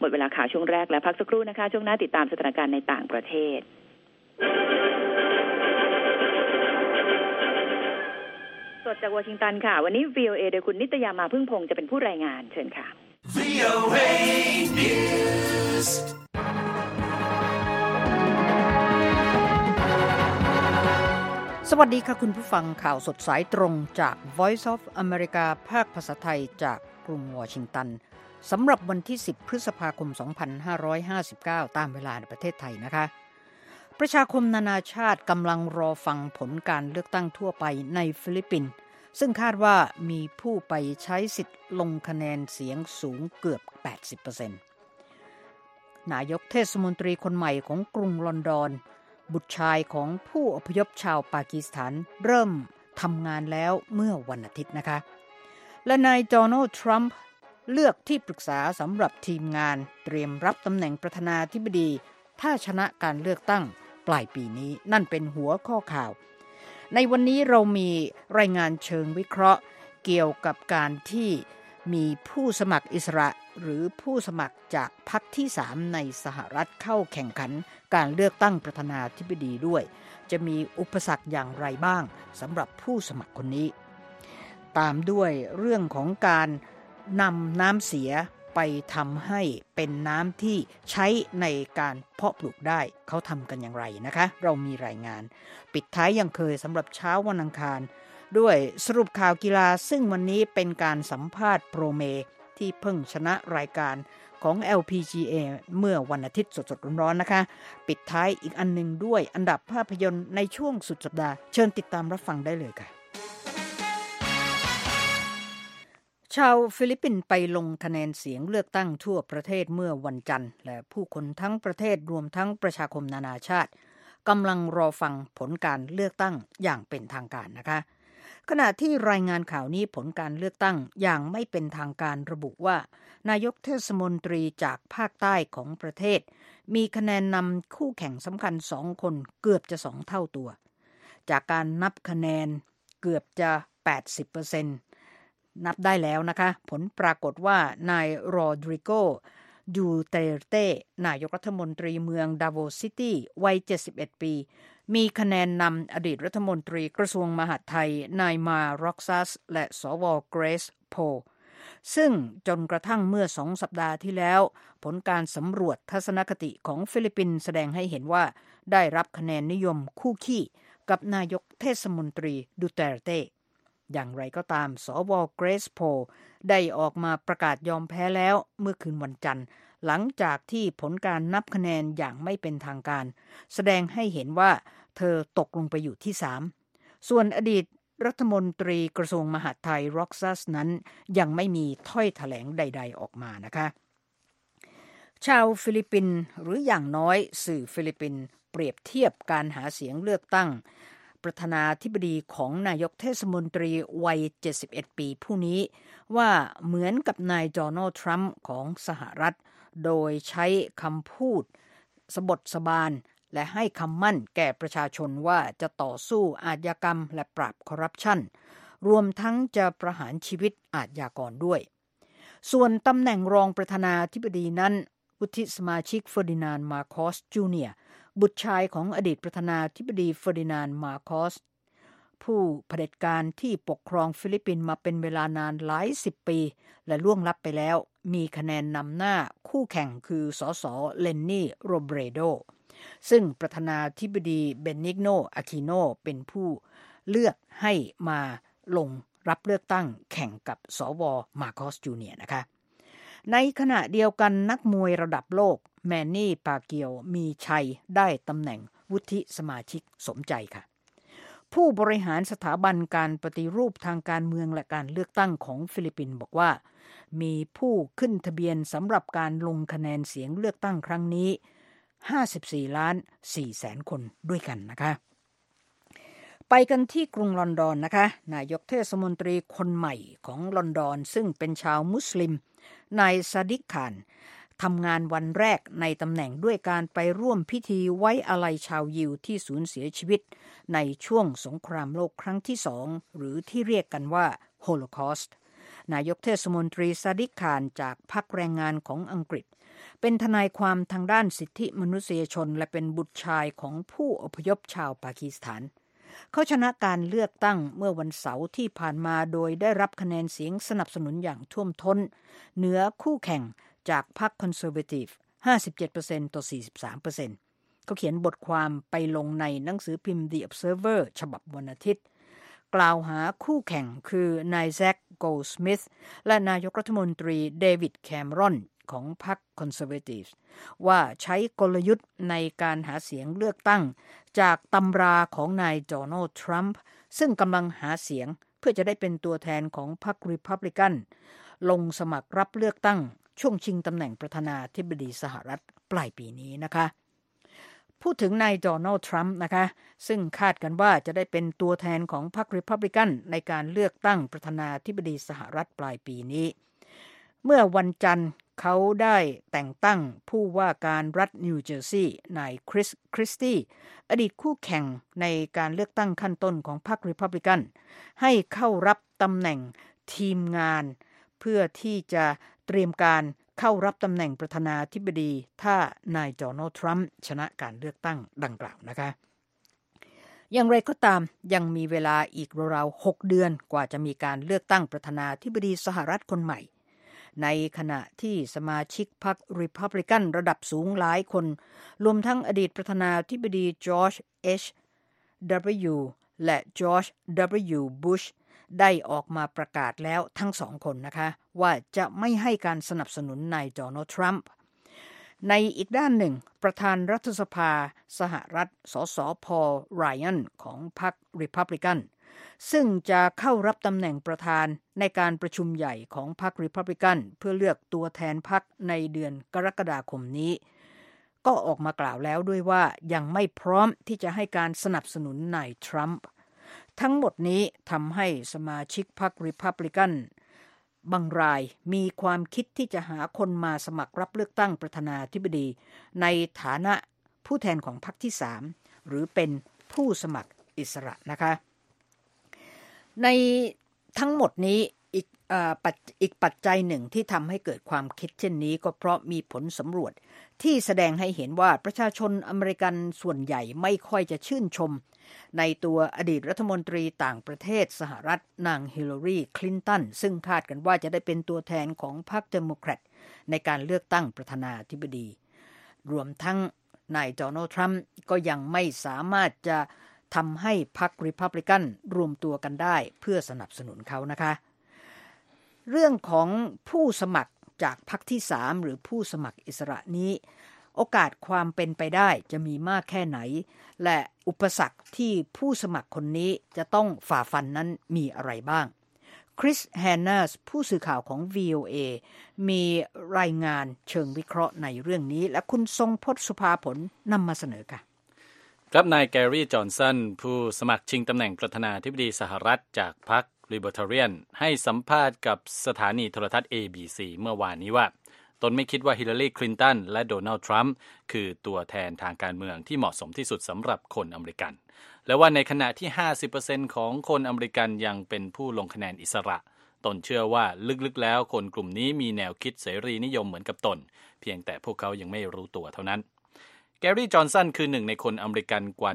หมดเวลาข่าวช่วงแรกแล้วพักสักครู่นะคะช่วงหน้าติดตามสถานการณ์ในต่างประเทศสดจากวอชิงตันค่ะวันนี้ VOA โดยคุณนิตยามาพึ่งพงษ์จะเป็นผู้รายงานเชิญค่ะ VOA News สวัสดีค่ะคุณผู้ฟังข่าวสดสายตรงจาก Voice of America ภาคภาษาไทยจากกรุงวอชิงตันสำหรับวันที่10พฤษภาคม2559ตามเวลาในประเทศไทยนะคะประชาคมนานาชาติกำลังรอฟังผลการเลือกตั้งทั่วไปในฟิลิปปินส์ซึ่งคาดว่ามีผู้ไปใช้สิทธิ์ลงคะแนนเสียงสูงเกือบ 80% นายกเทศมนตรีคนใหม่ของกรุงลอนดอนบุตรชายของผู้อพยพชาวปากีสถานเริ่มทำงานแล้วเมื่อวันอาทิตย์นะคะและนายโดนัลด์ทรัมป์เลือกที่ปรึกษาสำหรับทีมงานเตรียมรับตำแหน่งประธานาธิบดีถ้าชนะการเลือกตั้งปลายปีนี้นั่นเป็นหัวข้อข่าวในวันนี้เรามีรายงานเชิงวิเคราะห์เกี่ยวกับการที่มีผู้สมัครอิสระหรือผู้สมัครจากพรรคที่3ในสหรัฐเข้าแข่งขันการเลือกตั้งประธานาธิบดีด้วยจะมีอุปสรรคอย่างไรบ้างสำหรับผู้สมัครคนนี้ตามด้วยเรื่องของการนำน้ำเสียไปทำให้เป็นน้ำที่ใช้ในการเพาะปลูกได้เขาทำกันอย่างไรนะคะเรามีรายงานปิดท้ายยังเคยสำหรับเช้าวันอังคารด้วยสรุปข่าวกีฬาซึ่งวันนี้เป็นการสัมภาษณ์โปรเมที่เพิ่งชนะรายการของ LPGA เมื่อวันอาทิตย์สดๆร้อนๆนะคะปิดท้ายอีกอันนึงด้วยอันดับภาพยนตร์ในช่วงสุดสัปดาห์เชิญติดตามรับฟังได้เลยค่ะชาวฟิลิปปินส์ไปลงคะแนนเสียงเลือกตั้งทั่วประเทศเมื่อวันจันทร์และผู้คนทั้งประเทศรวมทั้งประชาคมนานาชาติกำลังรอฟังผลการเลือกตั้งอย่างเป็นทางการนะคะขณะที่รายงานข่าวนี้ผลการเลือกตั้งอย่างไม่เป็นทางการระบุว่านายกเทศมนตรีจากภาคใต้ของประเทศมีคะแนนนำคู่แข่งสำคัญ2คนเกือบจะ2เท่าตัวจากการนับคะแนนเกือบจะ 80%นับได้แล้วนะคะผลปรากฏว่านายโรดริโกดูเตเต้นายกรัฐมนตรีเมืองดาโวซิตี้วัย71ปีมีคะแนนนำอดีตรัฐมนตรีกระทรวงมหาดไทยนายมาร็อกซัสและสวเกรซโพซึ่งจนกระทั่งเมื่อ2สัปดาห์ที่แล้วผลการสำรวจทัศนคติของฟิลิปปินส์แสดงให้เห็นว่าได้รับคะแนนนิยมคู่ขี้กับนายกเทศมนตรีดูเตเต้อย่างไรก็ตามสวเกรซโพได้ออกมาประกาศยอมแพ้แล้วเมื่อคืนวันจันทร์หลังจากที่ผลการนับคะแนนอย่างไม่เป็นทางการแสดงให้เห็นว่าเธอตกลงไปอยู่ที่3ส่วนอดีตรัฐมนตรีกระทรวงมหาดไทยร็อกซัสนั้นยังไม่มีถ้อยแถลงใดๆออกมานะคะชาวฟิลิปปินส์หรืออย่างน้อยสื่อฟิลิปปินส์เปรียบเทียบการหาเสียงเลือกตั้งประธานาธิบดีของนายกเทศมนตรีวัย71ปีผู้นี้ว่าเหมือนกับนายโดนัลด์ทรัมป์ของสหรัฐโดยใช้คำพูดสบถสบานและให้คำมั่นแก่ประชาชนว่าจะต่อสู้อาชญากรรมและปราบคอร์รัปชันรวมทั้งจะประหารชีวิตอาชญากรด้วยส่วนตำแหน่งรองประธานาธิบดีนั้นวุฒิสมาชิกเฟอร์ดินานด์มาโคสจูเนียร์บุตรชายของอดีตประธานาธิบดีเฟอร์ดินานด์มาโคสผู้เผด็จการที่ปกครองฟิลิปปินส์มาเป็นเวลานานหลาย10ปีและล่วงลับไปแล้วมีคะแนนนำหน้าคู่แข่งคือสสเลนนี่โรเบรโดซึ่งประธานาธิบดีเบนิกโนอาคิโนเป็นผู้เลือกให้มาลงรับเลือกตั้งแข่งกับสวมาโคสจูเนียร์นะคะในขณะเดียวกันนักมวยระดับโลกแมนนี่ปาเกียวมีชัยได้ตำแหน่งวุฒิสมาชิกสมใจค่ะผู้บริหารสถาบันการปฏิรูปทางการเมืองและการเลือกตั้งของฟิลิปปินส์บอกว่ามีผู้ขึ้นทะเบียนสำหรับการลงคะแนนเสียงเลือกตั้งครั้งนี้54,400,000 คนด้วยกันนะคะไปกันที่กรุงลอนดอนนะคะนายกเทศมนตรีคนใหม่ของลอนดอนซึ่งเป็นชาวมุสลิมนายซาดิกขานทำงานวันแรกในตำแหน่งด้วยการไปร่วมพิธีไว้อาลัยชาวยิวที่สูญเสียชีวิตในช่วงสงครามโลกครั้งที่2หรือที่เรียกกันว่าโฮโลคอสต์นายกเทศมนตรีซาดิกข่านจากพรรคแรงงานของอังกฤษเป็นทนายความทางด้านสิทธิมนุษยชนและเป็นบุตรชายของผู้อพยพชาวปากีสถานเขาชนะการเลือกตั้งเมื่อวันเสาร์ที่ผ่านมาโดยได้รับคะแนนเสียงสนับสนุนอย่างท่วมท้นเหนือคู่แข่งจากพรรคคอนเซอร์เวทีฟ 57% ต่อ 43% เขาเขียนบทความไปลงในหนังสือพิมพ์ The Observer ฉบับวันอาทิตย์กล่าวหาคู่แข่งคือนายแซ็ค โกลด์สมิธและนายกรัฐมนตรีเดวิด แคมรอนของพรรคคอนเซอร์เวทีฟว่าใช้กลยุทธ์ในการหาเสียงเลือกตั้งจากตำราของนายโดนัลด์ ทรัมป์ซึ่งกำลังหาเสียงเพื่อจะได้เป็นตัวแทนของพรรครีพับลิกันลงสมัครรับเลือกตั้งช่วงชิงตำแหน่งประธานาธิบดีสหรัฐปลายปีนี้นะคะพูดถึงนายโดนัลด์ ทรัมป์นะคะซึ่งคาดกันว่าจะได้เป็นตัวแทนของพรรครีพับลิกันในการเลือกตั้งประธานาธิบดีสหรัฐปลายปีนี้เมื่อวันจันทร์เขาได้แต่งตั้งผู้ว่าการรัฐนิวเจอร์ซีย์นายคริสตี้อดีตคู่แข่งในการเลือกตั้งขั้นต้นของพรรครีพับลิกันให้เข้ารับตำแหน่งทีมงานเพื่อที่จะเตรียมการเข้ารับตำแหน่งประธานาธิบดีถ้านายโดนัลด์ ทรัมป์ชนะการเลือกตั้งดังกล่าวนะคะอย่างไรก็ตามยังมีเวลาอีกราวๆ6 เดือนกว่าจะมีการเลือกตั้งประธานาธิบดีสหรัฐคนใหม่ในขณะที่สมาชิกพรรครีพับลิกันระดับสูงหลายคนรวมทั้งอดีตประธานาธิบดีจอร์จ H.W. และจอร์จ W. บุชได้ออกมาประกาศแล้วทั้งสองคนนะคะว่าจะไม่ให้การสนับสนุนนายโดนัลด์ ทรัมป์ในอีกด้านหนึ่งประธานรัฐสภาสหรัฐสสพอล ไรอันของพรรครีพับลิกันซึ่งจะเข้ารับตำแหน่งประธานในการประชุมใหญ่ของพรรครีพับลิกันเพื่อเลือกตัวแทนพรรคในเดือนกรกฎาคมนี้ก็ออกมากล่าวแล้วด้วยว่ายังไม่พร้อมที่จะให้การสนับสนุนนายทรัมป์ทั้งหมดนี้ทำให้สมาชิกพรรครีพับลิกันบางรายมีความคิดที่จะหาคนมาสมัครรับเลือกตั้งประธานาธิบดีในฐานะผู้แทนของพรรคที่3หรือเป็นผู้สมัครอิสระนะคะในทั้งหมดนี้อีกปัจจัยหนึ่งที่ทำให้เกิดความคิดเช่นนี้ก็เพราะมีผลสำรวจที่แสดงให้เห็นว่าประชาชนอเมริกันส่วนใหญ่ไม่ค่อยจะชื่นชมในตัวอดีตรัฐมนตรีต่างประเทศสหรัฐนางฮิลลารีคลินตันซึ่งคาดกันว่าจะได้เป็นตัวแทนของพรรคเดโมแครตในการเลือกตั้งประธานาธิบดีรวมทั้งนายโดนัลด์ ทรัมป์ก็ยังไม่สามารถจะทำให้พรรครีพับลิกันรวมตัวกันได้เพื่อสนับสนุนเขานะคะเรื่องของผู้สมัครจากพรรคที่3หรือผู้สมัครอิสระนี้โอกาสความเป็นไปได้จะมีมากแค่ไหนและอุปสรรคที่ผู้สมัครคนนี้จะต้องฝ่าฟันนั้นมีอะไรบ้างคริส แฮนนาสผู้สื่อข่าวของ VOA มีรายงานเชิงวิเคราะห์ในเรื่องนี้และคุณทรงพจน์สุภาผลนำมาเสนอค่ะครับนายแกรี่จอห์นสันผู้สมัครชิงตำแหน่งประธานาธิบดีสหรัฐจากพรรคลิเบอร์ทาเรียนให้สัมภาษณ์กับสถานีโทรทัศน์ ABC เมื่อวานนี้ว่าตนไม่คิดว่าฮิลลารีคลินตันและโดนัลด์ทรัมป์คือตัวแทนทางการเมืองที่เหมาะสมที่สุดสำหรับคนอเมริกันและว่าในขณะที่ 50% ของคนอเมริกันยังเป็นผู้ลงคะแนนอิสระตนเชื่อว่าลึกๆแล้วคนกลุ่มนี้มีแนวคิดเสรีนิยมเหมือนกับตนเพียงแต่พวกเขายังไม่รู้ตัวเท่านั้นแกรี่จอห์นสันคือหนึ่งในคนอเมริกันกว่า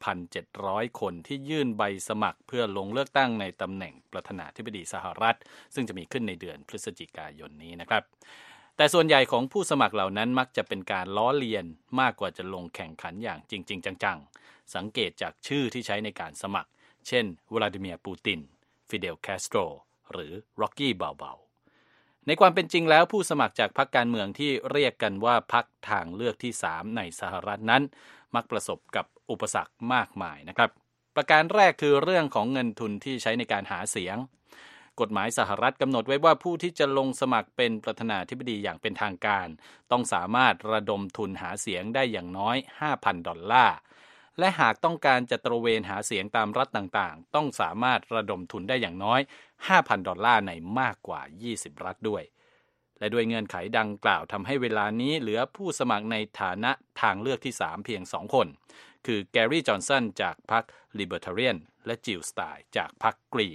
1,700 คนที่ยื่นใบสมัครเพื่อลงเลือกตั้งในตำแหน่งประธานาธิบดีสหรัฐซึ่งจะมีขึ้นในเดือนพฤศจิกายนนี้นะครับแต่ส่วนใหญ่ของผู้สมัครเหล่านั้นมักจะเป็นการล้อเลียนมากกว่าจะลงแข่งขันอย่างจริงๆจังๆสังเกตจากชื่อที่ใช้ในการสมัครเช่นวลาดิเมียร์ปูตินฟิเดลคาสโตรหรือร็อกกี้บัลเบาในความเป็นจริงแล้วผู้สมัครจากพรรคการเมืองที่เรียกกันว่าพรรคทางเลือกที่3ในสหรัฐนั้นมักประสบกับอุปสรรคมากมายนะครับประการแรกคือเรื่องของเงินทุนที่ใช้ในการหาเสียงกฎหมายสหรัฐกำหนดไว้ว่าผู้ที่จะลงสมัครเป็นประธานาธิบดีอย่างเป็นทางการต้องสามารถระดมทุนหาเสียงได้อย่างน้อย $5,000 และหากต้องการจะตระเวนหาเสียงตามรัฐต่างๆต้องสามารถระดมทุนได้อย่างน้อย $5,000 ในมากกว่า20รัฐด้วยและด้วยเงื่อนไขดังกล่าวทำให้เวลานี้เหลือผู้สมัครในฐานะทางเลือกที่3เพียง2คนคือแกรี่จอห์นสันจากพรรคลิเบอร์ทาเรียนและจิลสไตน์จากพรรคกรีน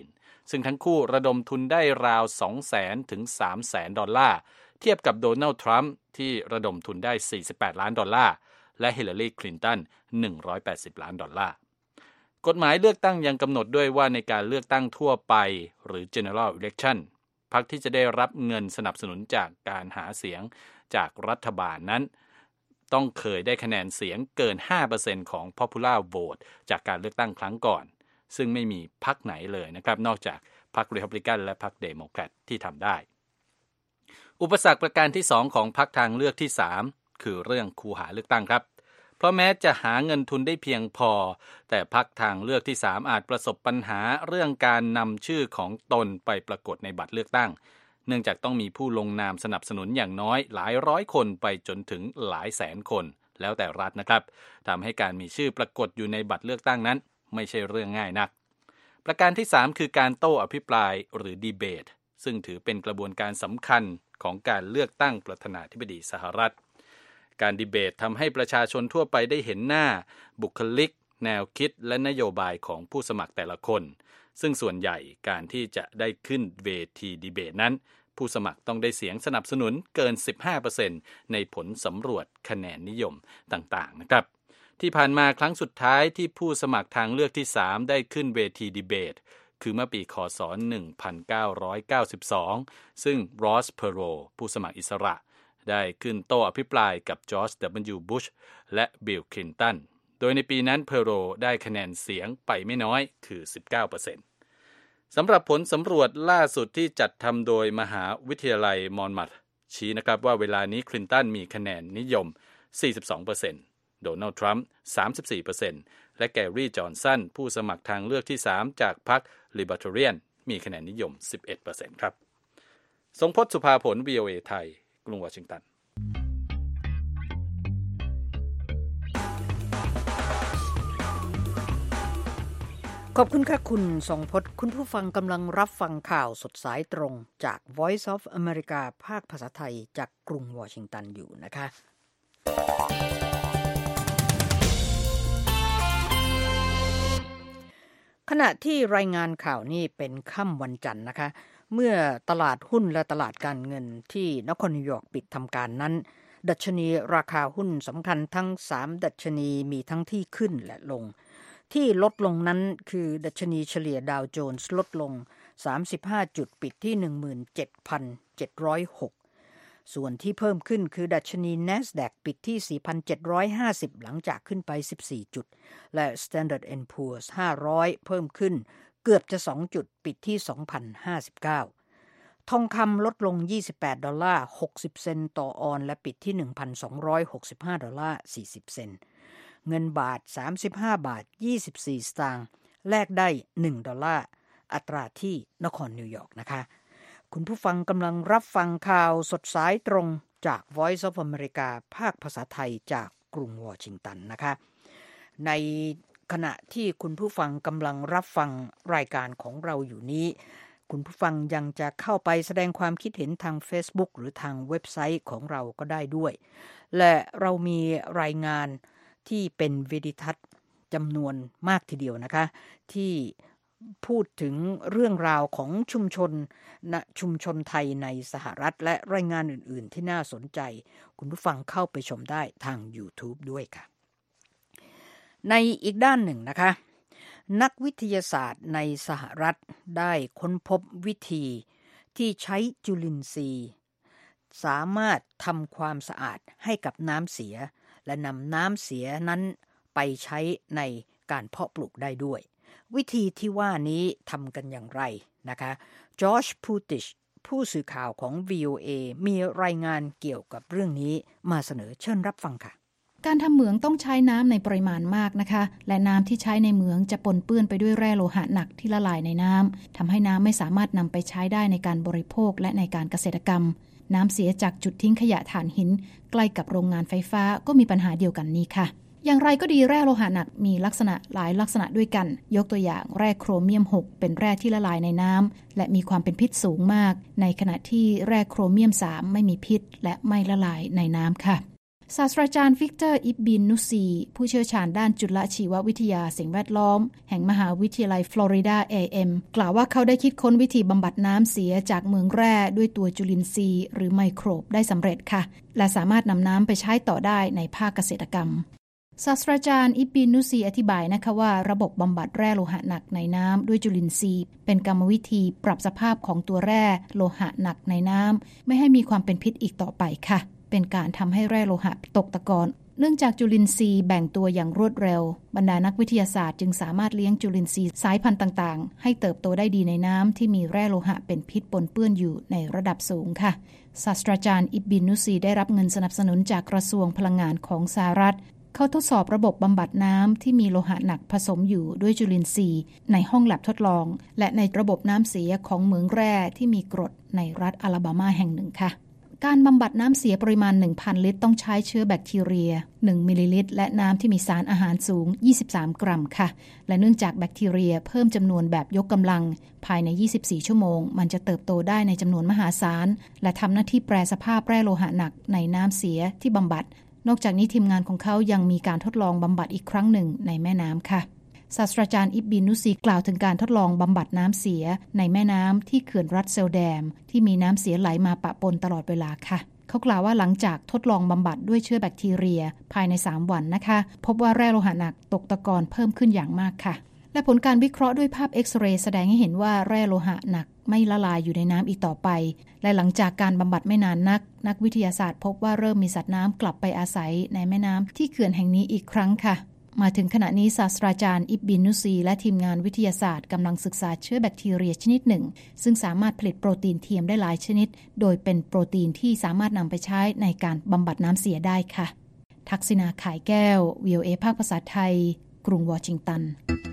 ซึ่งทั้งคู่ระดมทุนได้ราว 200,000 ถึง 300,000 ดอลลาร์เทียบกับโดนัลด์ทรัมป์ที่ระดมทุนได้48ล้านดอลลาร์และฮิลลารีคลินตัน180ล้านดอลลาร์กฎหมายเลือกตั้งยังกำหนดด้วยว่าในการเลือกตั้งทั่วไปหรือ General Election พรรคที่จะได้รับเงินสนับสนุนจากการหาเสียงจากรัฐบาลนั้นต้องเคยได้คะแนนเสียงเกิน 5% ของ Popular Vote จากการเลือกตั้งครั้งก่อนซึ่งไม่มีพรรคไหนเลยนะครับนอกจากพรรค Republican และพรรค Democrat ที่ทำได้อุปสรรคประการที่2ของพรรคทางเลือกที่3คือเรื่องคูหาเลือกตั้งครับเพราะแม้จะหาเงินทุนได้เพียงพอแต่พรรคทางเลือกที่3อาจประสบปัญหาเรื่องการนำชื่อของตนไปปรากฏในบัตรเลือกตั้งเนื่องจากต้องมีผู้ลงนามสนับสนุนอย่างน้อยหลายร้อยคนไปจนถึงหลายแสนคนแล้วแต่รัฐนะครับทำให้การมีชื่อปรากฏอยู่ในบัตรเลือกตั้งนั้นไม่ใช่เรื่องง่ายนักประการที่3คือการโต้อภิปรายหรือดีเบตซึ่งถือเป็นกระบวนการสำคัญของการเลือกตั้งประธานาธิบดีสหรัฐการดีเบตทำให้ประชาชนทั่วไปได้เห็นหน้าบุคลิกแนวคิดและนโยบายของผู้สมัครแต่ละคนซึ่งส่วนใหญ่การที่จะได้ขึ้นเวทีดีเบตนั้นผู้สมัครต้องได้เสียงสนับสนุนเกิน 15% ในผลสำรวจคะแนนนิยมต่างๆนะครับที่ผ่านมาครั้งสุดท้ายที่ผู้สมัครทางเลือกที่3ได้ขึ้นเวทีดีเบตคือเมื่อปีค.ศ. 1992ซึ่งรอสเพโรผู้สมัครอิสระได้ขึ้นโต้อภิปรายกับจอร์จ W. บุชและบิล คลินตันโดยในปีนั้นเพโรได้คะแนนเสียงไปไม่น้อยคือ 19% สำหรับผลสำรวจล่าสุดที่จัดทำโดยมหาวิทยาลัยมอนมัธชี้นะครับว่าเวลานี้คลินตันมีคะแนนนิยม 42%โดนัลด์ทรัมป์ 34% และแกรี่จอห์นสันผู้สมัครทางเลือกที่3จากพรรค Libertarian มีคะแนนนิยม 11% ครับทรงพจน์ สุภาผล VOA ไทยกรุงวอชิงตันขอบคุณค่ะคุณทรงพจน์คุณผู้ฟังกำลังรับฟังข่าวสดสายตรงจาก Voice of America ภาคภาษาไทยจากกรุงวอชิงตันอยู่นะคะขณะที่รายงานข่าวนี้เป็นค่ำวันจันทร์นะคะเมื่อตลาดหุ้นและตลาดการเงินที่นครนิวยอร์กปิดทำการนั้นดัชนีราคาหุ้นสำคัญทั้ง3ดัชนีมีทั้งที่ขึ้นและลงที่ลดลงนั้นคือดัชนีเฉลี่ยดาวโจนส์ลดลง35จุดปิดที่ 17,706 ส่วนที่เพิ่มขึ้นคือดัชนี NASDAQ ปิดที่ 4,750 หลังจากขึ้นไป14จุดและ Standard & Poor's 500เพิ่มขึ้นเกือบจะ2จุดปิดที่ 2,059 ทองคำลดลง$28 60 เซนต์ต่อออนและปิดที่ $1,265 40 เซนต์เงินบาท35 บาท 24 สตางค์แลกได้$1อัตราที่นครนิวยอร์กนะคะคุณผู้ฟังกำลังรับฟังข่าวสดสายตรงจาก Voice of America ภาคภาษาไทยจากกรุงวอชิงตันนะคะในขณะที่คุณผู้ฟังกำลังรับฟังรายการของเราอยู่นี้คุณผู้ฟังยังจะเข้าไปแสดงความคิดเห็นทาง Facebook หรือทางเว็บไซต์ของเราก็ได้ด้วยและเรามีรายงานที่เป็นวิดีทัศน์จำนวนมากทีเดียวนะคะที่พูดถึงเรื่องราวของชุมชนไทยในสหรัฐและรายงานอื่นๆที่น่าสนใจคุณผู้ฟังเข้าไปชมได้ทาง YouTube ด้วยค่ะในอีกด้านหนึ่งนะคะนักวิทยาศาสตร์ในสหรัฐได้ค้นพบวิธีที่ใช้จุลินทรีย์สามารถทำความสะอาดให้กับน้ำเสียและนำน้ำเสียนั้นไปใช้ในการเพาะปลูกได้ด้วยวิธีที่ว่านี้ทำกันอย่างไรนะคะจอร์จ พูติชผู้สื่อข่าวของ VOA มีรายงานเกี่ยวกับเรื่องนี้มาเสนอเชิญรับฟังค่ะการทำเหมืองต้องใช้น้ำในปริมาณมากนะคะและน้ำที่ใช้ในเหมืองจะปนเปื้อนไปด้วยแร่โลหะหนักที่ละลายในน้ำทำให้น้ำไม่สามารถนำไปใช้ได้ในการบริโภคและในการเกษตรกรรมน้ำเสียจากจุดทิ้งขยะถ่านหินใกล้กับโรงงานไฟฟ้าก็มีปัญหาเดียวกันนี้ค่ะอย่างไรก็ดีแร่โลหะหนักมีลักษณะหลายลักษณะด้วยกันยกตัวอย่างแร่โครเมียม6เป็นแร่ที่ละลายในน้ำและมีความเป็นพิษสูงมากในขณะที่แร่โครเมียม3ไม่มีพิษและไม่ละลายในน้ำค่ะศาสตราจารย์วิกเตอร์อิบบินนุซีผู้เชี่ยวชาญด้านจุลชีววิทยาสิ่งแวดล้อมแห่งมหาวิทยาลัยฟลอริดา A&M กล่าวว่าเขาได้คิดค้นวิธีบำบัดน้ำเสียจากเหมืองแร่ด้วยตัวจุลินทรีย์หรือไมโครบได้สำเร็จค่ะและสามารถนำน้ำไปใช้ต่อได้ในภาคเกษตรกรรมศาสตราจารย์อิบบินนุซีอธิบายนะคะว่าระบบบำบัดแร่โลหะหนักในน้ำด้วยจุลินทรีย์เป็นกรรมวิธีปรับสภาพของตัวแร่โลหะหนักในน้ำไม่ให้มีความเป็นพิษอีกต่อไปค่ะเป็นการทำให้แร่โลหะตกตะกอนเนื่องจากจุลินทรีย์แบ่งตัวอย่างรวดเร็วบรรดานักวิทยาศาสตร์จึงสามารถเลี้ยงจุลินทรีย์สายพันธุ์ต่างๆให้เติบโตได้ดีในน้ำที่มีแร่โลหะเป็นพิษปนเปื้อนอยู่ในระดับสูงค่ะศาสตราจารย์อิบบินนุซีได้รับเงินสนับสนุนจากกระทรวงพลังงานของสหรัฐเขาทดสอบระบบบำบัดน้ำที่มีโลหะหนักผสมอยู่ด้วยจุลินทรีย์ในห้องแลบทดลองและในระบบน้ำเสียของเหมืองแร่ที่มีกรดในรัฐอลาบามาแห่งหนึ่งค่ะการบำบัดน้ำเสียปริมาณ 1,000 ลิตรต้องใช้เชื้อแบคทีเรีย1มิลลิลิตรและน้ำที่มีสารอาหารสูง23กรัมค่ะและเนื่องจากแบคทีเรียเพิ่มจำนวนแบบยกกำลังภายใน24ชั่วโมงมันจะเติบโตได้ในจำนวนมหาศาลและทำหน้าที่แปรสภาพแร่โลหะหนักในน้ำเสียที่บำบัดนอกจากนี้ทีมงานของเขายังมีการทดลองบำบัดอีกครั้งหนึ่งในแม่น้ำค่ะศาสตราจารย์อิบบินนุซีกล่าวถึงการทดลองบำบัดน้ำเสียในแม่น้ำที่เขื่อนรัสเซลแดมที่มีน้ำเสียไหลมาปะปนตลอดเวลาค่ะเขากล่าวว่าหลังจากทดลองบำบัดด้วยเชื้อแบคทีเรียภายใน3วันนะคะพบว่าแร่โลหะหนักตกตะกอนเพิ่มขึ้นอย่างมากค่ะและผลการวิเคราะห์ด้วยภาพเอ็กซเรย์แสดงให้เห็นว่าแร่โลหะหนักไม่ละลายอยู่ในน้ำอีกต่อไปและหลังจากการบำบัดไม่นานนักวิทยาศาสตร์พบว่าเริ่มมีสัตว์น้ำกลับไปอาศัยในแม่น้ำที่เขื่อนแห่งนี้อีกครั้งค่ะมาถึงขณะนี้ศาสตราจารย์อิบบินนุซีและทีมงานวิทยาศาสตร์กำลังศึกษาเชื้อแบคทีเรียชนิดหนึ่งซึ่งสามารถผลิตโปรตีนเทียมได้หลายชนิดโดยเป็นโปรตีนที่สามารถนำไปใช้ในการบำบัดน้ำเสียได้ค่ะทักษิณา ข่ายแก้ว VOA ภาคภาษาไทยกรุงวอชิงตัน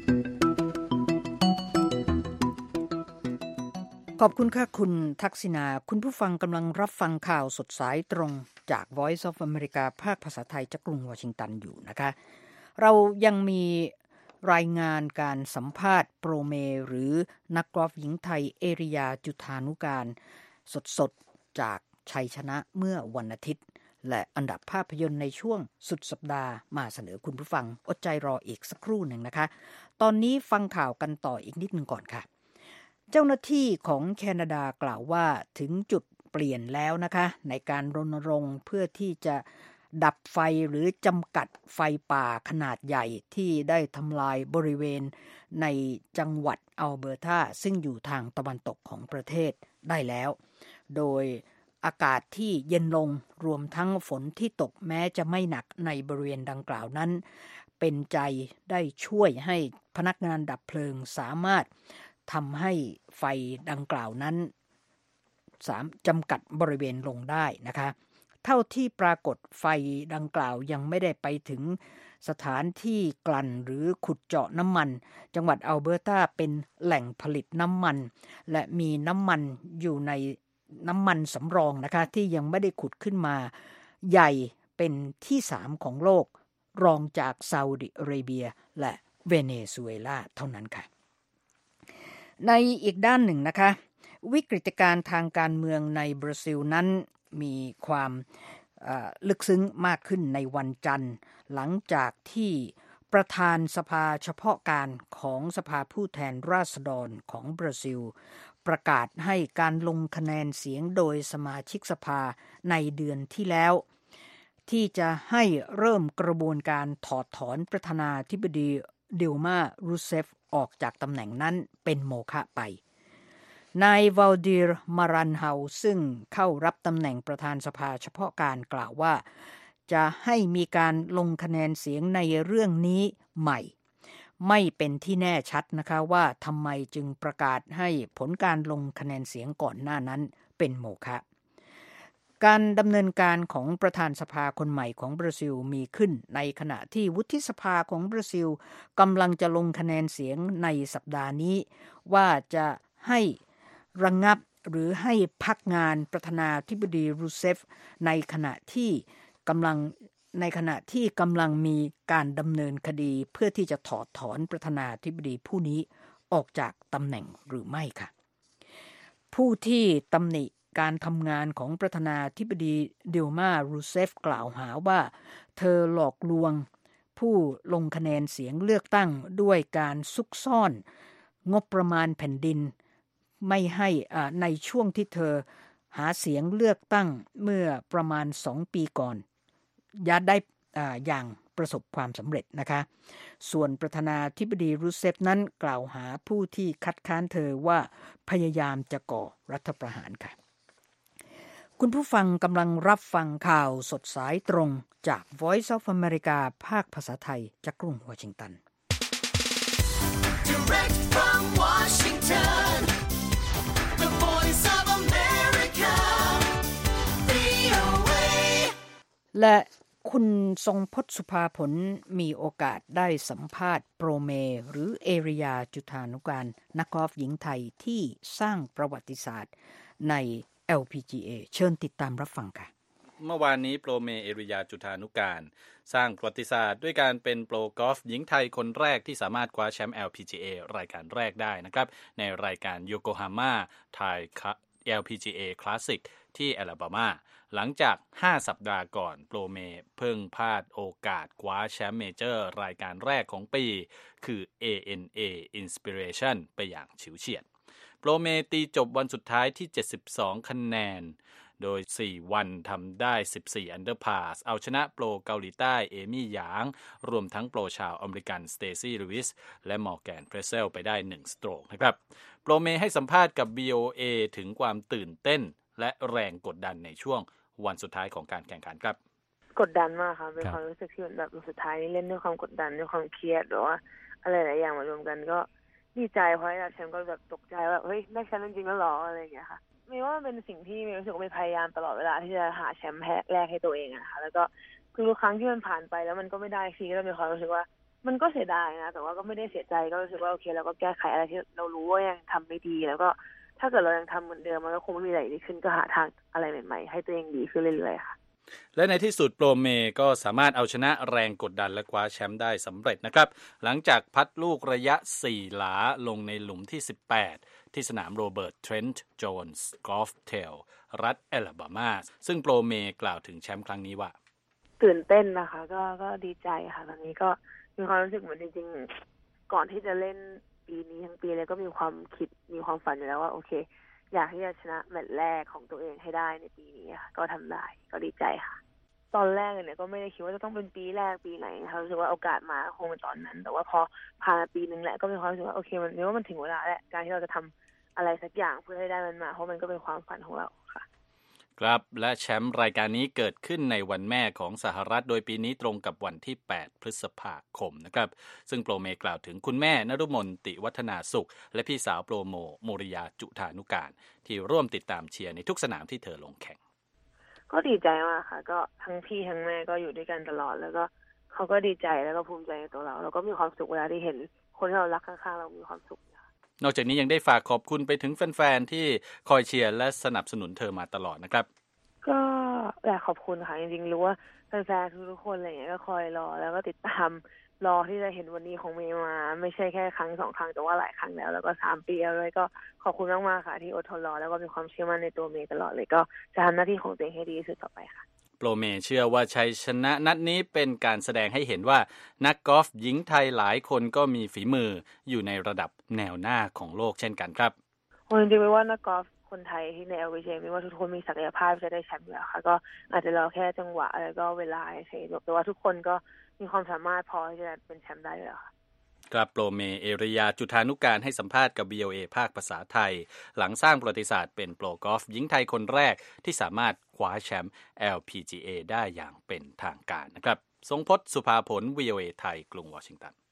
ขอบคุณค่ะคุณทักษิณาคุณผู้ฟังกำลังรับฟังข่าวสดสายตรงจาก Voice of America ภาคภาษาไทยจากกรุงวอชิงตันอยู่นะคะเรายังมีรายงานการสัมภาษณ์โปรเมหรือนักกอล์ฟหญิงไทยเอริยาจุฑานุการสดๆจากชัยชนะเมื่อวันอาทิตย์และอันดับภาพยนตร์ในช่วงสุดสัปดาห์มาเสนอคุณผู้ฟังอดใจรออีกสักครู่หนึ่งนะคะตอนนี้ฟังข่าวกันต่ออีกนิดนึงก่อนค่ะเจ้าหน้าที่ของแคนาดากล่าวว่าถึงจุดเปลี่ยนแล้วนะคะในการรณรงค์เพื่อที่จะดับไฟหรือจำกัดไฟป่าขนาดใหญ่ที่ได้ทำลายบริเวณในจังหวัดอัลเบอร์ตาซึ่งอยู่ทางตะวันตกของประเทศได้แล้วโดยอากาศที่เย็นลงรวมทั้งฝนที่ตกแม้จะไม่หนักในบริเวณดังกล่าวนั้นเป็นใจได้ช่วยให้พนักงานดับเพลิงสามารถทำให้ไฟดังกล่าวนั้นจำกัดบริเวณลงได้นะคะเท่าที่ปรากฏไฟดังกล่าวยังไม่ได้ไปถึงสถานที่กลั่นหรือขุดเจาะน้ำมันจังหวัดอัลเบอร์ตาเป็นแหล่งผลิตน้ำมันและมีน้ำมันอยู่ในน้ำมันสำรองนะคะที่ยังไม่ได้ขุดขึ้นมาใหญ่เป็นที่3ของโลกรองจากซาอุดิอาระเบียและเวเนซุเอลาเท่านั้นค่ะในอีกด้านหนึ่งนะคะวิกฤตการณ์ทางการเมืองในบราซิลนั้นมีความลึกซึ้งมากขึ้นในวันจันทร์หลังจากที่ประธานสภาเฉพาะการของสภาผู้แทนราษฎรของบราซิลประกาศให้การลงคะแนนเสียงโดยสมาชิกสภาในเดือนที่แล้วที่จะให้เริ่มกระบวนการถอดถอนประธานาธิบดีดิลมารูเซฟออกจากตำแหน่งนั้นเป็นโมฆะไปนายวาลดิร์มารันเฮาซึ่งเข้ารับตำแหน่งประธานสภาเฉพาะการกล่าวว่าจะให้มีการลงคะแนนเสียงในเรื่องนี้ใหม่ไม่เป็นที่แน่ชัดนะคะว่าทำไมจึงประกาศให้ผลการลงคะแนนเสียงก่อนหน้านั้นเป็นโมฆะการดำเนินการของประธานสภาคนใหม่ของบราซิลมีขึ้นในขณะที่วุฒิสภาของบราซิลกำลังจะลงคะแนนเสียงในสัปดาห์นี้ว่าจะให้ระงับหรือให้พักงานประธานาธิบดีรูเซฟในขณะที่กำลังมีการดำเนินคดีเพื่อที่จะถอดถอนประธานาธิบดีผู้นี้ออกจากตำแหน่งหรือไม่ค่ะผู้ที่ตำหนิการทำงานของประธานาธิบดีดิลมารูเซฟกล่าวหาว่าเธอหลอกลวงผู้ลงคะแนนเสียงเลือกตั้งด้วยการซุกซ่อนงบประมาณแผ่นดินไม่ให้ในช่วงที่เธอหาเสียงเลือกตั้งเมื่อประมาณ2 ปีก่อนยัดได้อย่างประสบความสำเร็จนะคะส่วนประธานาธิบดีรูเซฟนั้นกล่าวหาผู้ที่คัดค้านเธอว่าพยายามจะก่อรัฐประหารค่ะคุณผู้ฟังกำลังรับฟังข่าวสดสายตรงจาก Voice of America ภาคภาษาไทยจากกรุงวอชิงตัน Direct from Washington, the Voice of America, VOA. และคุณทรงพจน์สุภาผลมีโอกาสได้สัมภาษณ์โปรเมหรือเอริยาจุฑานุการนักกอล์ฟหญิงไทยที่สร้างประวัติศาสตร์ใน LPGA เชิญติดตามรับฟังค่ะเมื่อวานนี้โปรเมเอริยาจุฑานุการสร้างประวัติศาสตร์ด้วยการเป็นโปรกอล์ฟหญิงไทยคนแรกที่สามารถคว้าแชมป์ LPGA รายการแรกได้นะครับในรายการโยโกฮาม่าไทย LPGA Classic ที่แอลาบามาหลังจาก5สัปดาห์ก่อนโปรเมเพิ่งพลาดโอกาสคว้าแชมป์เมเจอร์รายการแรกของปีคือ ANA Inspiration ไปอย่างฉิวเฉียดโปรเมตีจบวันสุดท้ายที่72คะแนนโดย4วันทำได้14อันเดอร์พาสเอาชนะโปรเกาหลีใต้เอมี่หยางรวมทั้งโปรชาวอเมริกันสเตซี่ลูอิสและมอร์แกนเพรสเซลไปได้1สโตรกนะครับโปรเมให้สัมภาษณ์กับ VOA ถึงความตื่นเต้นและแรงกดดันในช่วงวันสุดท้ายของการแข่งขันครับกดดันมากค่ะเป็นความรู้สึกที่แบบสุดท้ายนี่เล่นด้วยความกดดันด้วยความเครียดหรือว่าอะไรหลายอย่างมารวมกันก็ดีใจเพราะได้แชมป์ก็แบบตกใจว่าเฮ้ยได้แชมป์จริงๆแล้วหรออะไรอย่างเงี้ยค่ะไม่ว่าเป็นสิ่งที่มีรู้สึกว่าพยายามตลอดเวลาที่จะหาแชมป์แรกให้ตัวเองอะค่ะแล้วก็ทุกครั้งที่มันผ่านไปแล้วมันก็ไม่ได้ทีก็มีความรู้สึกว่ามันก็เสียดายนะแต่ว่าก็ไม่ได้เสียใจก็รู้สึกว่าโอเคเราก็แก้ไขอะไรที่เรารู้ว่ายังทำไม่ดีแล้วก็ถ้าเกิดเรายังทำเหมือนเดิมมันก็คงไม่มีอะไรดีขึ้นก็หาทางอะไรใหม่ๆให้ตัวเองดีขึ้นเรื่อยๆค่ะและในที่สุดโปรเมก็สามารถเอาชนะแรงกดดันและคว้าแชมป์ได้สำเร็จนะครับหลังจากพัดลูกระยะ4หลาลงในหลุมที่18ที่สนามโรเบิร์ตเทรนต์โจนส์กอล์ฟเทลรัฐแอลาบามาซึ่งโปรเมกล่าวถึงแชมป์ครั้งนี้ว่าตื่นเต้นนะคะก็ดีใจค่ะตอนนี้ก็มีความรู้สึกเหมือนจริงๆก่อนที่จะเล่นปีนี้ทั้งปีเลยก็มีความคิดมีความฝันอยู่แล้วว่าโอเคอยากที่จะชนะแมตช์แรกของตัวเองให้ได้ในปีนี้ค่ะก็ทำได้ก็ดีใจค่ะตอนแรกเนี่ยก็ไม่ได้คิดว่าจะต้องเป็นปีแรกปีไหนค่ะรู้สึกว่าโอกาสมาคงเป็นตอนนั้นแต่ว่าพอผ่านปีนึงแล้วก็มีความรู้สึกว่าโอเคมันเรียกว่ามันถึงเวลาแล้วการที่เราจะทำอะไรสักอย่างเพื่อให้ได้มันมาเพราะมันก็เป็นความฝันของเราค่ะครับและแชมป์รายการนี้เกิดขึ้นในวันแม่ของสหรัฐโดยปีนี้ตรงกับวันที่8พฤษภาคมนะครับซึ่งโปรเมกล่าวถึงคุณแม่นฤมลติวัฒนาสุขและพี่สาวโปรโมริยาจุฑานุการที่ร่วมติดตามเชียร์ในทุกสนามที่เธอลงแข่งก็ดีใจมากค่ะก็ทั้งพี่ทั้งแม่ก็อยู่ด้วยกันตลอดแล้วก็เขาก็ดีใจแล้วก็ภูมิใจในตัวเราแล้วก็มีความสุขเวลาที่เห็นคนที่เรารักข้างๆเรามีความสุขนอกจากนี้ยังได้ฝากขอบคุณไปถึงแฟนๆที่คอยเชียร์และสนับสนุนเธอมาตลอดนะครับก็อยากขอบคุณค่ะจริงๆรู้ว่าแฟนๆทุกคนอะไรอย่างเงี้ยก็คอยรอแล้วก็ติดตามรอที่จะเห็นวันนี้ของเมย์มาไม่ใช่แค่ครั้ง2ครั้งแต่ว่าหลายครั้งแล้วก็3ปีแล้วเลยก็ขอบคุณมากๆค่ะที่อดทนรอแล้วก็มีความเชื่อมั่นในตัวเมย์ตลอดเลยก็จะทำหน้าที่ของตัวเองให้ดีที่สุดต่อไปค่ะโปรเมเชื่อว่าชัยชนะนัดนี้เป็นการแสดงให้เห็นว่านักกอล์ฟหญิงไทยหลายคนก็มีฝีมืออยู่ในระดับแนวหน้าของโลกเช่นกันครับจริงๆไม่ว่านักกอล์ฟคนไทยที่ใน LPGA ไม่ว่าทุกคนมีศักยภาพจะได้แชมป์แล้วค่ะก็อาจจะรอแค่จังหวะแล้วก็เวลาเฉยๆแต่ว่าทุกคนก็มีความสามารถพอที่จะเป็นแชมป์ได้แล้วค่ะครับโปรเมเอริยาจุฑานุการให้สัมภาษณ์กับ VOA ภาคภาษาไทยหลังสร้างประวัติศาสตร์เป็นโปรกอล์ฟหญิงไทยคนแรกที่สามารถคว้าแชมป์ LPGA ได้อย่างเป็นทางการนะครับทรงพจน์สุภาผล VOA ไทยกรุงวอชิงตัน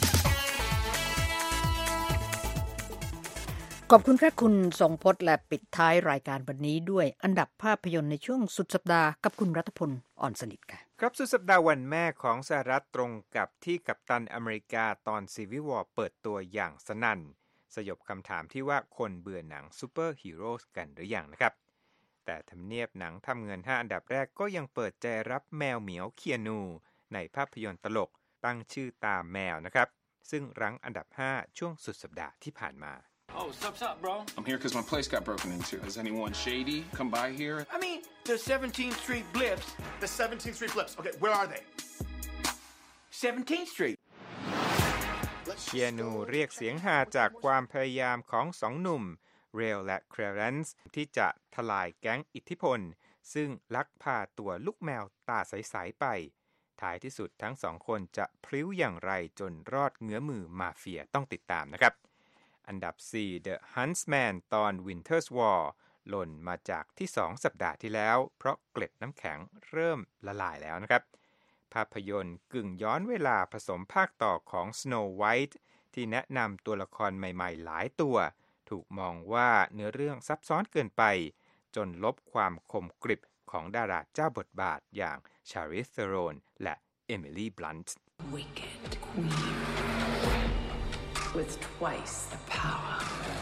ขอบคุณค่ะคุณทรงพจน์และปิดท้ายรายการวันนี้ด้วยอันดับภาพยนตร์ในช่วงสุดสัปดาห์กับคุณรัฐพลอ่อนสนิทค่ะครับสุดสัปดาห์วันแม่ของสหรัฐตรงกับที่กัปตันอเมริกาตอน Civil War เปิดตัวอย่างสนั่นสยบคำถามที่ว่าคนเบื่อหนังซูเปอร์ฮีโร่กันหรือยังนะครับแต่ทำเนียบหนังทำเงิน5อันดับแรกก็ยังเปิดใจรับแมวเหมียวเคียนูในภาพยนตร์ตลกตั้งชื่อตามแมวนะครับซึ่งรั้งอันดับ5ช่วงสุดสัปดาห์ที่ผ่านมา Oh, sup, bro? I'm here because my place got broken into. Has anyone shady come by here? I mean, the 17th Street Blips. The 17th Street Blips. Okay, where are they? 17th Street. เคียนูเรียกเสียงฮาจากความพยายามของสองหนุ่มเรลและเคลเรนซ์ที่จะทลายแก๊งอิทธิพลซึ่งลักพาตัวลูกแมวตาใสๆไปท้ายที่สุดทั้งสองคนจะพลิ้วอย่างไรจนรอดเงื้อมือมาเฟียต้องติดตามนะครับอันดับ 4 The Huntsman ตอน Winter's War หล่นมาจากที่2สัปดาห์ที่แล้วเพราะเกล็ดน้ำแข็งเริ่มละลายแล้วนะครับภาพยนตร์กึ่งย้อนเวลาผสมภาคต่อของ Snow White ที่แนะนำตัวละครใหม่ๆหลายตัวถูกมองว่าเนื้อเรื่องซับซ้อนเกินไปจนลบความคมกริบของดาราเจ้าบทบาทอย่าง Charlize Theron และ Emily Blunt Wicked queen with twice the power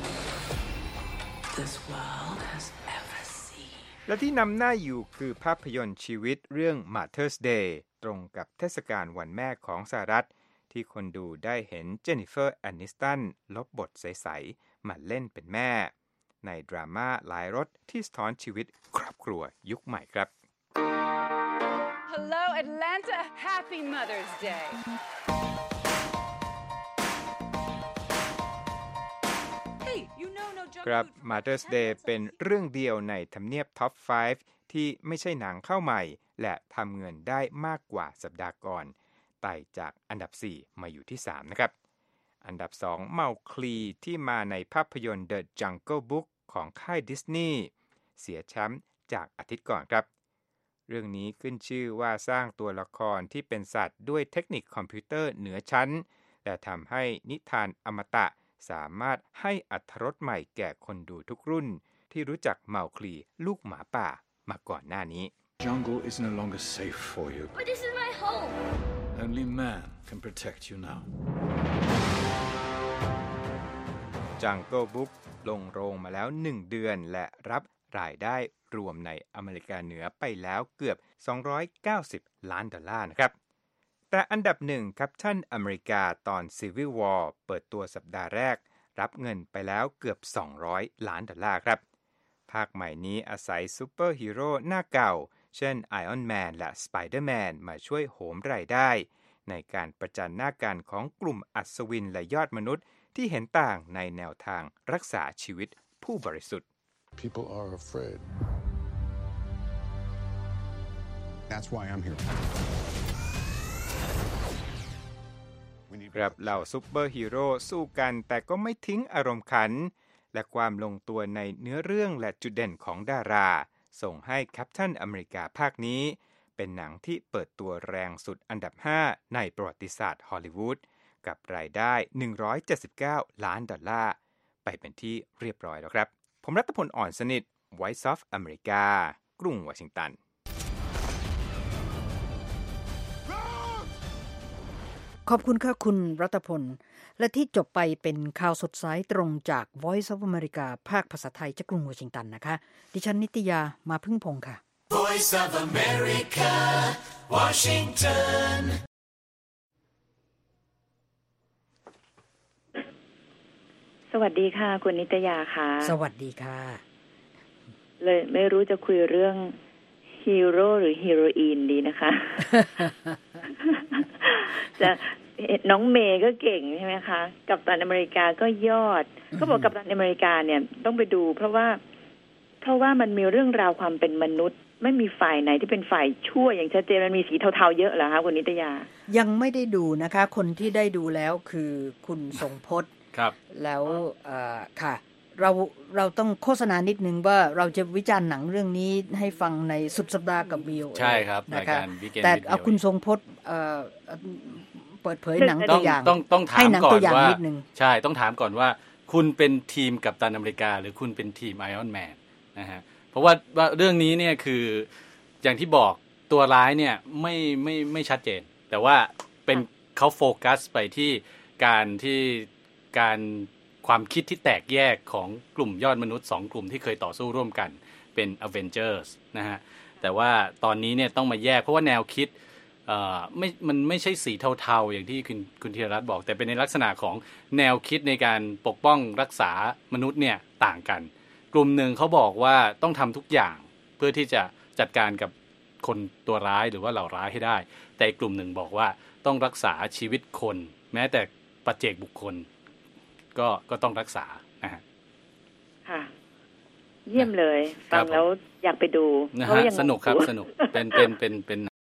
this world has ever seen และที่นำหน้าอยู่คือภาพยนตร์ชีวิตเรื่อง Mother's Day ตรงกับเทศกาลวันแม่ของสหรัฐที่คนดูได้เห็นเจนนิเฟอร์แอนนิสตันลบบทใสๆมาเล่นเป็นแม่ในดราม่าหลายรสที่สะท้อนชีวิตครอบครัวยุคใหม่ครับ Hello Atlanta Happy Mother's Day Hey you know no junk ครับ Mother's Day เป็นเรื่องเดียวในทำเนียบ Top 5 ที่ไม่ใช่หนังเข้าใหม่และทำเงินได้มากกว่าสัปดาห์ก่อนไต่จากอันดับ 4 มาอยู่ที่ 3 นะครับอันดับ 2 เมาคลีที่มาในภาพยนตร์ The Jungle Book ของค่ายดิสนีย์เสียแชมป์จากอาทิตย์ก่อนครับเรื่องนี้ขึ้นชื่อว่าสร้างตัวละครที่เป็นสัตว์ด้วยเทคนิคคอมพิวเตอร์เหนือชั้นและทำให้นิทานอมตะสามารถให้อรรถรสใหม่แก่คนดูทุกรุ่นที่รู้จักเมาคลีลูกหมาป่ามาก่อนหน้านี้ Jungle is no longer safe for you. But this is my home. Only man can protect you now. Jungle Book ลงโรงมาแล้ว1เดือนและรับรายได้รวมในอเมริกาเหนือไปแล้วเกือบ$290 ล้านนะครับแต่อันดับ1ครับท่านอเมริกาตอน Civil War เปิดตัวสัปดาห์แรกรับเงินไปแล้วเกือบ$200 ล้านครับภาคใหม่นี้อาศัยซูเปอร์ฮีโร่หน้าเก่าเช่น Iron Man และ Spider-Man มาช่วยโหมรายได้ในการประจันหน้ากันของกลุ่มอัศวินและยอดมนุษย์ที่เห็นต่างในแนวทางรักษาชีวิตผู้บริสุทธิ์ People are afraid. That's why I'm here. ครับเหล่าซุปเปอร์ฮีโร่สู้กันแต่ก็ไม่ทิ้งอารมณ์ขันและความลงตัวในเนื้อเรื่องและจุดเด่นของดาราส่งให้แคปตันอเมริกาภาคนี้เป็นหนังที่เปิดตัวแรงสุดอันดับ 5 ในประวัติศาสตร์ฮอลลีวูดกับรายได้$179 ล้านไปเป็นที่เรียบร้อยแล้วครับผมรัตพลอ่อนสนิท Voice of America กรุงวอชิงตันขอบคุณค่ะคุณรัตพลและที่จบไปเป็นข่าวสดสายตรงจาก Voice of America ภาคภาษาไทยจากกรุงวอชิงตันนะคะดิฉันนิตยามาพึ่งพงษ์ค่ะ Voice of America Washington สวัสดีค่ะคุณนิตยาค่ะสวัสดีค่ะเลยไม่รู้จะคุยเรื่องฮีโร่หรือฮีโรอีนดีนะคะ จะน้องเมย์ก็เก่งใช่ไหมคะกัปตันอเมริกาก็ยอดเขาบอกกัปตันอเมริกาเนี่ยต้องไปดูเพราะว่ามันมีเรื่องราวความเป็นมนุษย์ไม่มีฝ่ายไหนที่เป็นฝ่ายชั่วอย่างชัดเจนมันมีสีเทาๆเยอะเหรอคะคุณนิตยายังไม่ได้ดูนะคะคนที่ได้ดูแล้วคือคุณทรงพจน์ครับแล้วค่ะเราต้องโฆษณานิดนึงว่าเราจะวิจารณ์หนังเรื่องนี้ให้ฟังในสุดสัปดาห์กับ VOA ใช่ครับรายการแต่เอาคุณทรงพจน์เปิดเผยหนังตัวอย่างต้องถามก่อนว่าใช่ต้องถามก่อนว่าคุณเป็นทีมกัปตันอเมริกาหรือคุณเป็นทีมไอรอนแมนนะฮะเพราะว่าเรื่องนี้เนี่ยคืออย่างที่บอกตัวร้ายเนี่ยไม่ชัดเจนแต่ว่าเป็นเขาโฟกัสไปที่การความคิดที่แตกแยกของกลุ่มยอดมนุษย์2กลุ่มที่เคยต่อสู้ร่วมกันเป็น Avengers นะฮะแต่ว่าตอนนี้เนี่ยต้องมาแยกเพราะว่าแนวคิดมันไม่ใช่สีเทาๆอย่างที่คุณธีรรัตน์บอกแต่เป็นในลักษณะของแนวคิดในการปกป้องรักษามนุษย์เนี่ยต่างกันกลุ่มหนึ่งเขาบอกว่าต้องทำทุกอย่างเพื่อที่จะจัดการกับคนตัวร้ายหรือว่าเหล่าร้ายให้ได้แต่กลุ่มหนึ่งบอกว่าต้องรักษาชีวิตคนแม้แต่ปัจเจกบุคคลก็ต้องรักษานะฮะค่ะเยี่ยมเลยฟังแล้วอยากไปดูนะฮะสนุกครับสนุกเป็น